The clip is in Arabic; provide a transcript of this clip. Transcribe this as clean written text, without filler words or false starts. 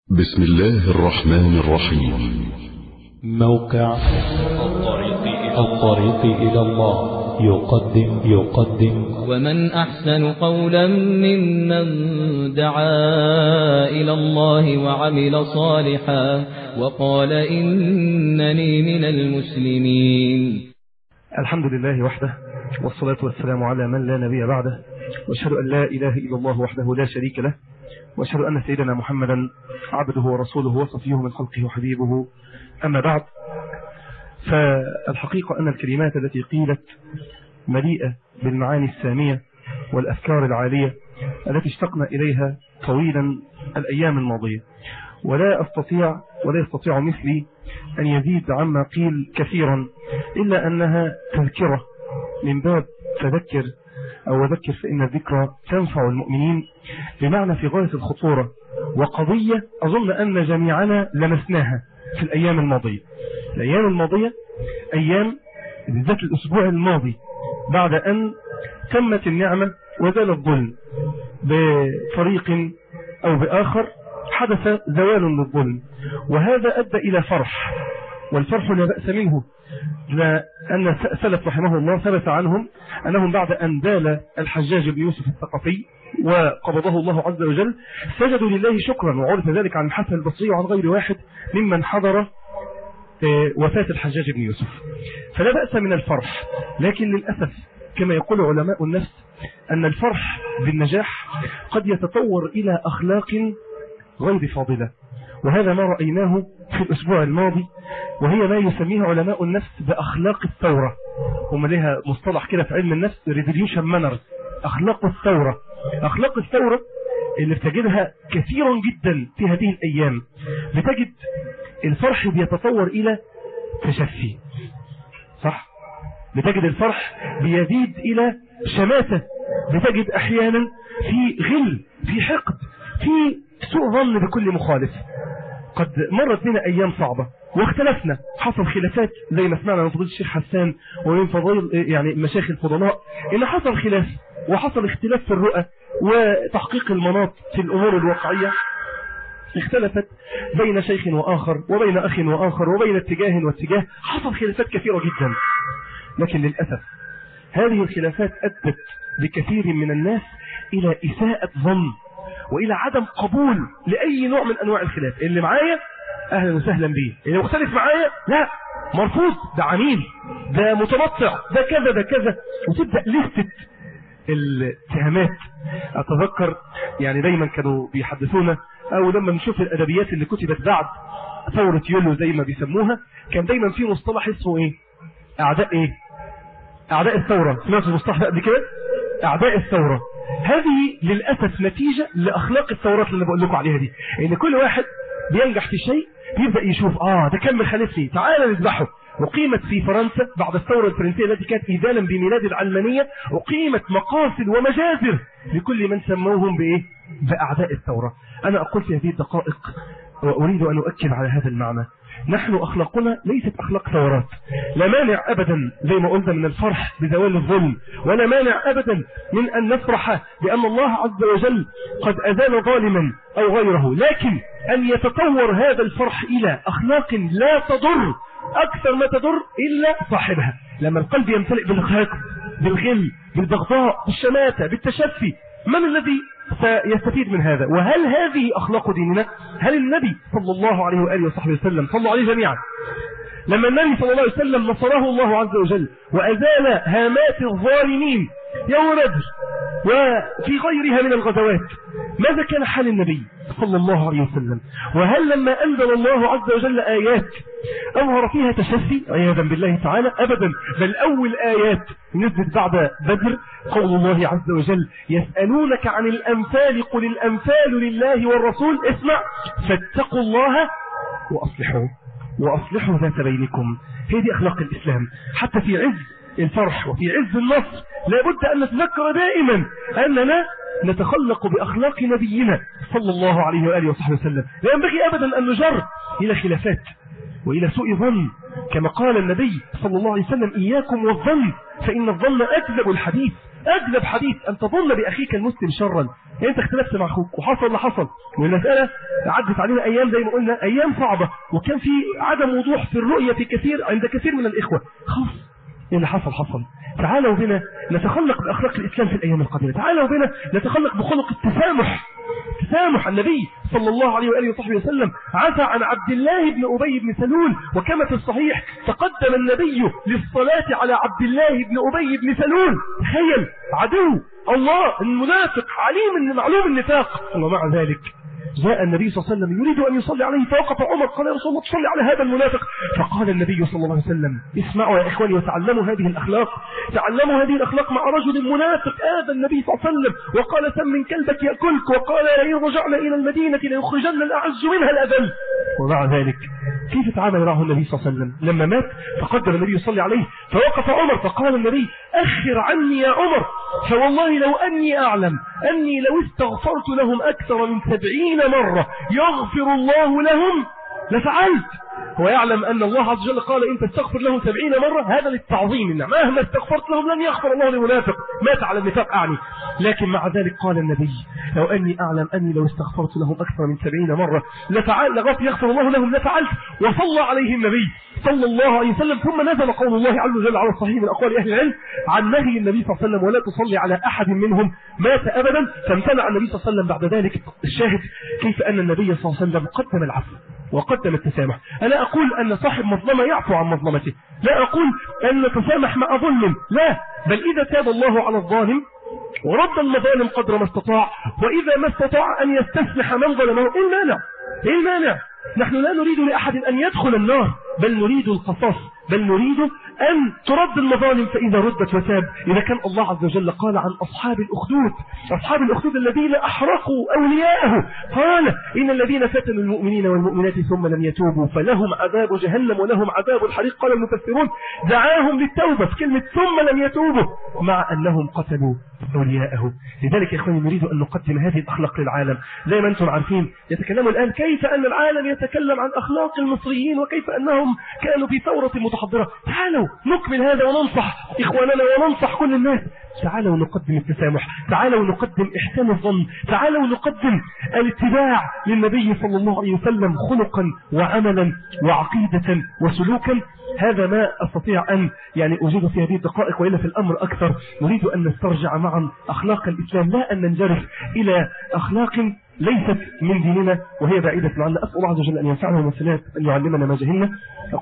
بسم الله الرحمن الرحيم. موقع الطريق إلى الله يقدم ومن أحسن قولا ممن دعا إلى الله وعمل صالحا وقال إنني من المسلمين. الحمد لله وحده، والصلاة والسلام على من لا نبي بعده، وأشهد أن لا إله إلا الله وحده لا شريك له، وأشهد أن سيدنا محمدا عبده ورسوله وصفيه من خلقه وحبيبه. أما بعد، فالحقيقة أن الكلمات التي قيلت مليئة بالمعاني السامية والأفكار العالية التي اشتقنا إليها طويلا الأيام الماضية، ولا يستطيع مثلي أن يزيد عما قيل كثيرا، إلا أنها تذكرة من باب تذكر أو ذكر فإن الذكرى تنفع المؤمنين، بمعنى في غاية الخطورة، وقضية أظن أن جميعنا لمسناها في الأيام الماضية. الأيام الماضية أيام بالذات الأسبوع الماضي، بعد أن تمت النعمة وزال الظلم بطريق أو بآخر، حدث زوال للظلم، وهذا أدى إلى فرح، والفرح لا بأس منه، لأن سلف رحمه الله ثبت عنهم أنهم بعد أن دال الحجاج بن يوسف الثقفي وقبضه الله عز وجل سجدوا لله شكرا، وعرف ذلك عن الحسن البصري وعن غير واحد ممن حضر وفاة الحجاج بن يوسف. فلا بأس من الفرح، لكن للأسف كما يقول علماء النفس أن الفرح بالنجاح قد يتطور إلى أخلاق غير فاضلة، وهذا ما رأيناه في الأسبوع الماضي، وهي ما يسميها علماء النفس بأخلاق الثورة. هم لها مصطلح كده في علم النفس revolution manners، أخلاق الثورة. أخلاق الثورة اللي بتجدها كثيرا جدا في هذه الأيام، بتجد الفرح بيتطور إلى تشفي، صح؟ بتجد الفرح بيزيد إلى شماتة، بتجد أحيانا في غل، في حقد، في سوء ظن بكل مخالف. قد مرت بنا أيام صعبة واختلفنا، حصل خلافات زي ما سمعنا من فضيلة الشيخ حسان ومن فضيل يعني مشايخ الفضلاء، إن حصل خلاف وحصل اختلاف في الرؤى وتحقيق المناط في الأمور الواقعية. اختلفت بين شيخ وآخر وبين أخ وآخر وبين اتجاه واتجاه، حصل خلافات كثيرة جدا، لكن للأسف هذه الخلافات أدت بكثير من الناس إلى إساءة ظن وإلى عدم قبول لأي نوع من أنواع الخلاف. اللي معايا أهلا وسهلا بيه، اللي مختلف معايا لا، مرفوض، ده عميل، ده متمطع، ده كذا ده كذا، وتبدأ لستة الاتهامات. أتذكر يعني دايما كانوا بيحدثونا، أو لما نشوف الأدبيات اللي كتبت بعد ثورة يوليو زي ما بيسموها، كان دايما في مصطلح اسمه إيه؟ أعداء الثورة. سمعت المصطلح ده قبل كده؟ أعداء الثورة. هذه للأسف نتيجة لأخلاق الثورات اللي بقول لكم عليها دي، إن كل واحد بينجح في شيء بيبدأ يشوف ده كان مخالفني، تعال نذبحه. وقيمت في فرنسا بعد الثورة الفرنسية التي كانت إذانا بميلاد العلمانية، وقيمت مقاصد ومجازر لكل من سموهم بإيه؟ بأعداء الثورة. أنا أقول في هذه الدقائق وأريد أن أؤكد على هذا المعنى، نحن أخلاقنا ليست أخلاق ثورات. لا مانع أبدا زي ما قلنا من الفرح بزوال الظلم، ولا مانع أبدا من أن نفرح بأن الله عز وجل قد أزال ظالما أو غيره، لكن أن يتطور هذا الفرح إلى أخلاق لا تضر أكثر ما تضر إلا صاحبها. لما القلب يمتلئ بالحقد، بالغل، بالبغضاء، بالشماتة، بالتشفي، من الذي سيستفيد من هذا؟ وهل هذه أخلاق ديننا؟ هل النبي صلى الله عليه وآله وصحبه وسلم صلوا عليه جميعا، لما النبي صلى الله عليه وسلم نصره الله عز وجل وأزال هامات الظالمين يوم بدر وفي غيرها من الغزوات، ماذا كان حال النبي صلى الله عليه وسلم؟ وهل لما أنزل الله عز وجل آيات أظهر فيها تشفي عياذا بالله تعالى؟ أبدا، بل أول آيات نزلت بعد بدر قول الله عز وجل يسألونك عن الأنفال قل الأنفال لله والرسول، اسمع، فاتقوا الله وأصلحوا ذات بينكم. هذه أخلاق الإسلام. حتى في عز الفرح وفي عز النصر لابد أن نتذكر دائما أننا نتخلق بأخلاق نبينا صلى الله عليه وآله وصحبه وسلم. لا ينبغي أبدا أن نجر إلى خلافات وإلى سوء ظن، كما قال النبي صلى الله عليه وسلم إياكم والظن فإن الظن أكذب الحديث. أكذب حديث أن تظن بأخيك المسلم شرا، يعني انت اختلفت مع اخوك وحصل اللي حصل، والمسألة عدت علينا ايام زي ما قلنا ايام صعبة، وكان في عدم وضوح في الرؤية في كثير عند كثير من الاخوة. خلاص اللي حصل حصل. تعالوا بنا نتخلق بأخلاق الإسلام في الأيام القادمة. تعالوا بنا نتخلق بخلق التسامح. تسامح. النبي صلى الله عليه وآله وصحبه وسلم عفى عن عبد الله بن أبي بن سلول، وكما في الصحيح تقدم النبي للصلاة على عبد الله بن أبي بن سلول. تخيل عدو الله المنافق عليم ان معلوم النفاق، ومع ذلك جاء النبي صلى الله عليه وسلم يريد أن يصلي عليه، فوقف عمر قال يا رسول الله تصلي على هذا المنافق. فقال النبي صلى الله عليه وسلم اسمعوا يا إخواني وتعلموا هذه الأخلاق، تعلموا هذه الأخلاق مع رجل منافق آذى النبي صلى الله عليه وسلم وقال سم كلبك يأكلك، وقال لئن رجعنا إلى المدينة ليخرجن الأعز منها الأذل. ومع ذلك كيف تعامل معه النبي صلى الله عليه وسلم؟ لما مات فقدر النبي يصلي عليه، فوقف عمر فقال النبي أخر عني يا عمر، فوالله لو أني أعلم أني لو استغفرت لهم أكثر من 70 مرة يغفر الله لهم لفعلت. هو يعلم أن الله عز وجل قال إن تستغفر لهم 70 مرة، هذا للتعظيم، إن مهما استغفرت لهم لن يغفر الله لمنافق مات على النفاق أعني. لكن مع ذلك قال النبي لو أني أعلم أني لو استغفرت لهم أكثر من 70 مرة يغفر الله لهم لفعلت. وصلى عليه النبي صلى الله عليه وسلم. ثم نزل قول الله عز وجل على الصحيح من أقوال أهل العلم عن نهي النبي صلى الله عليه وسلم ولا تصلي على أحد منهم مات أبدا، فامتنع النبي صلى الله عليه وسلم بعد ذلك. الشاهد كيف أن النبي صلى الله عليه وسلم قدم العفو وقدم التسامح. ألا أقول أن صاحب مظلمة يعفو عن مظلمته، لا أقول أن نتسامح مع ظلم، لا، بل إذا تاب الله على الظالم ورد المظالم قدر ما استطاع، وإذا ما استطاع أن يستسمح من ظلمه، إيه المانع؟ نحن لا نريد لأحد أن يدخل النار، بل نريد القصاص، بل نريد أن ترد المظالم فإذا ردت وتاب. إذا كان الله عز وجل قال عن أصحاب الأخدود الذين أحرقوا أولياءه، قال إن الذين فتنوا المؤمنين والمؤمنات ثم لم يتوبوا فلهم عذاب جهنم ولهم عذاب الحريق. قال المفسرون دعاهم للتوبة في كلمة ثم لم يتوبوا مع أنهم قتلوا أولياءه. لذلك يا إخواني نريد أن نقدم هذه الأخلاق للعالم. زي ما أنتم عارفين يتكلموا الآن كيف أن العالم يتكلم عن أخلاق المصريين وكيف أنهم كانوا في ثورة متحضرة. تعالوا نكمل هذا وننصح إخواننا وننصح كل الناس. تعالوا نقدم التسامح، تعالوا نقدم إحسان الظن، تعالوا نقدم الاتباع للنبي صلى الله عليه وسلم خلقا وعملا وعقيدة وسلوكا. هذا ما أستطيع أن أجيب في هذه الدقائق، وإلا في الأمر أكثر. نريد أن نسترجع معا أخلاق الإسلام، لا أن ننجرف إلى أخلاق ليست من ديننا وهي بعيدة عنا. أسأل الله عز وجل أن ينفعنا ومسلات أن يعلمنا ما جهلنا.